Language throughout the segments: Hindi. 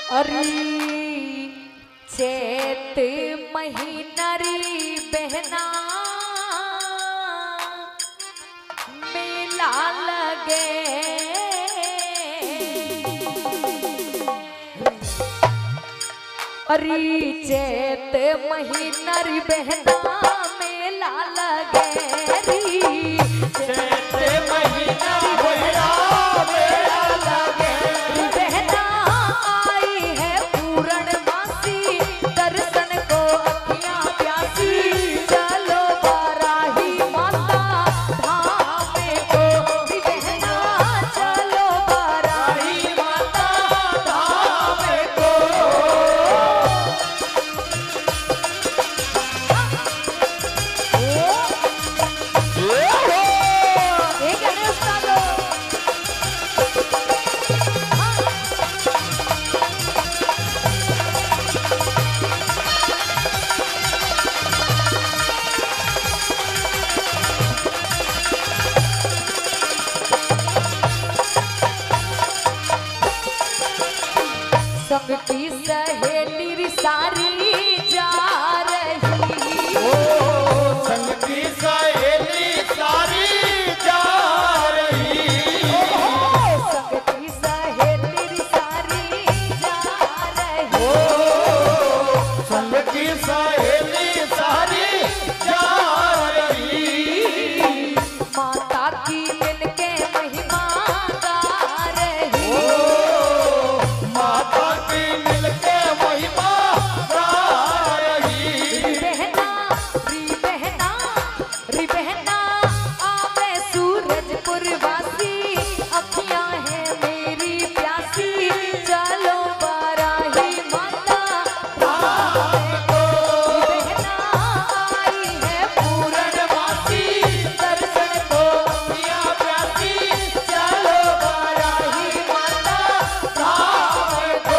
अरे चैत महीनरी बहना मेला लगे। अरे चैत महीनरी बहना मेला लगे। चैत महीना मेला लगे। बहना आई है पूर्णमासी दर्शन को अखियां प्यासी। चलो बाराही माता धाम को बहना चलो बाराही माता धाम को। एक है उस्ताद सबकी सहेली सारी जा रही। संग की सहेली सारी जा रही। सबकी सहेली सारी जा रही। संग की सहेली सारी जा रही। माता की मिलके महिमा गा रही। माता की मिलके महिमा गा रही। बहना री बहना आवे सूरजपुर वासी अखियां है मेरी प्यासी। चलो बाराही माता धाम को। बहना आई है पूर्णमासी दर्शन को पिया प्यासी चलो बाराही माता धाम को।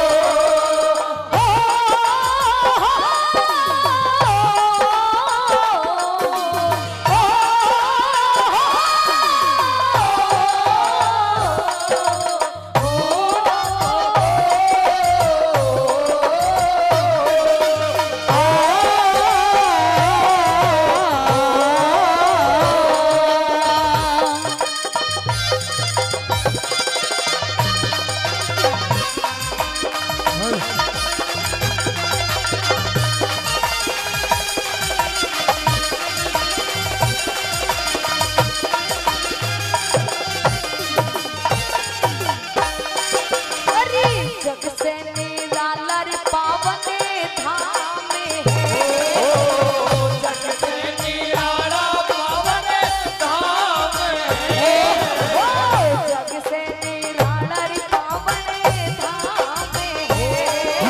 अरे जग से निरालर पावन धाम है। जग से निराला पावन धाम है। जग से निरालर पावन धाम है।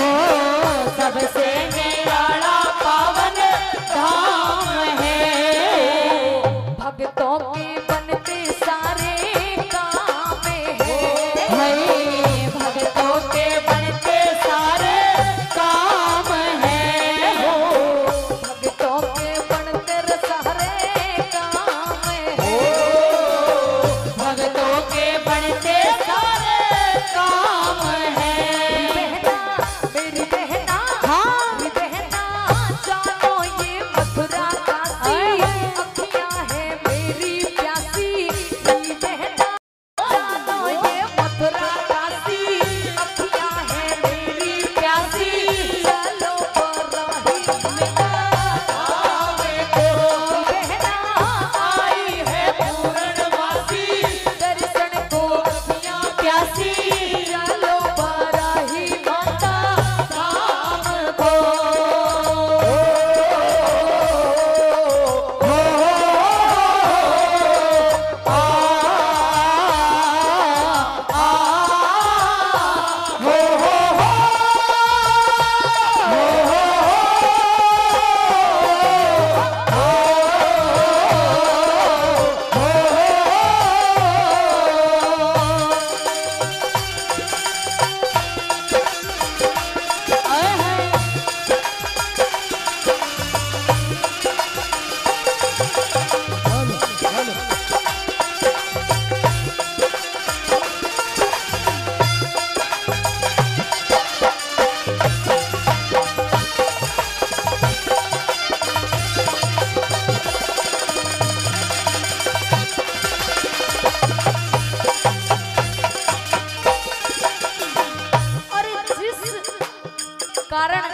कारण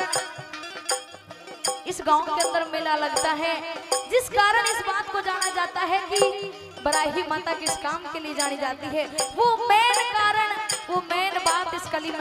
इस गांव के अंदर मेला लगता है, जिस कारण इस बात को जाना जाता है कि बराही माता किस काम के लिए जानी जाती है, वो मेन कारण, वो मेन बात इस कली में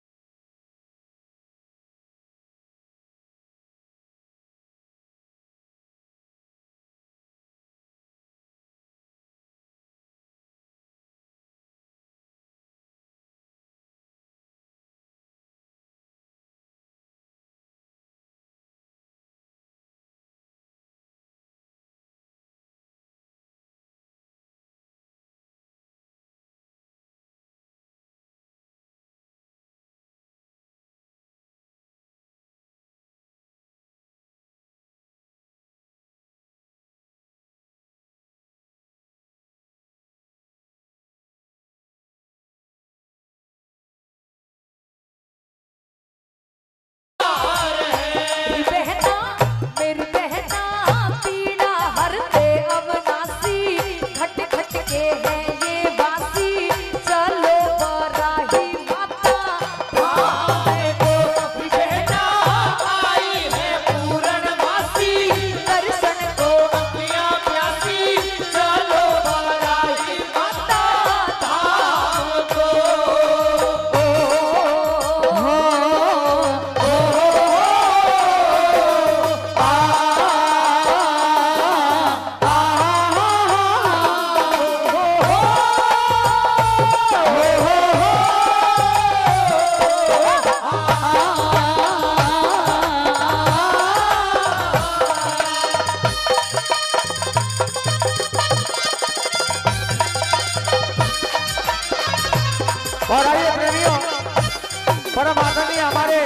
और आइए प्रेमियों, परम आदरणीय हमारे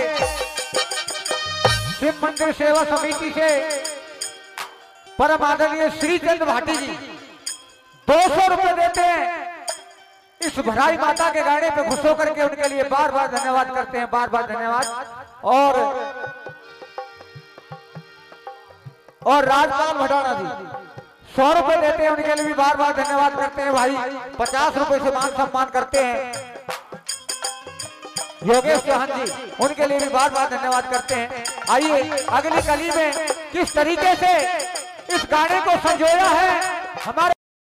शिव मंदिर सेवा समिति से परम आदरणीय श्रीचंद भाटी जी 200 रुपए देते हैं। इस भराई माता के गाने पे खुश होकर के उनके लिए बार बार धन्यवाद करते हैं, बार बार धन्यवाद। और राजपाल भटाना जी 100 रुपए देते हैं, उनके लिए भी बार बार धन्यवाद करते हैं। भाई 50 रुपए से मान सम्मान करते हैं। योगेश चौहान जी, उनके लिए भी बार बार धन्यवाद करते हैं। आइए अगली कली में किस तरीके से इस गाने को संजोया है हमारे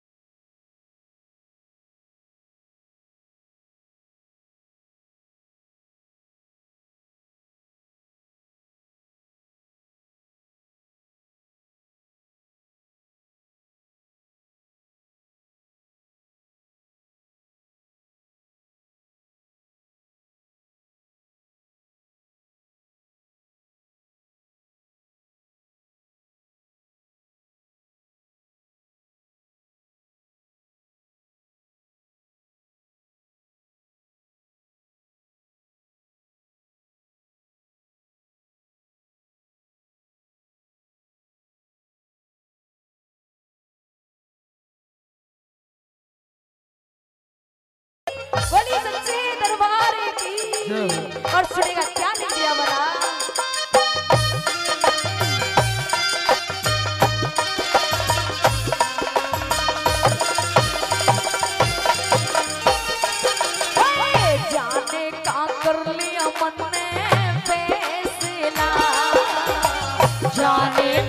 बोली सच्चे दरबार की। और सुनेगा क्या लिख दिया बड़ा। जाने का कर लिया मन ने फैसला, जाने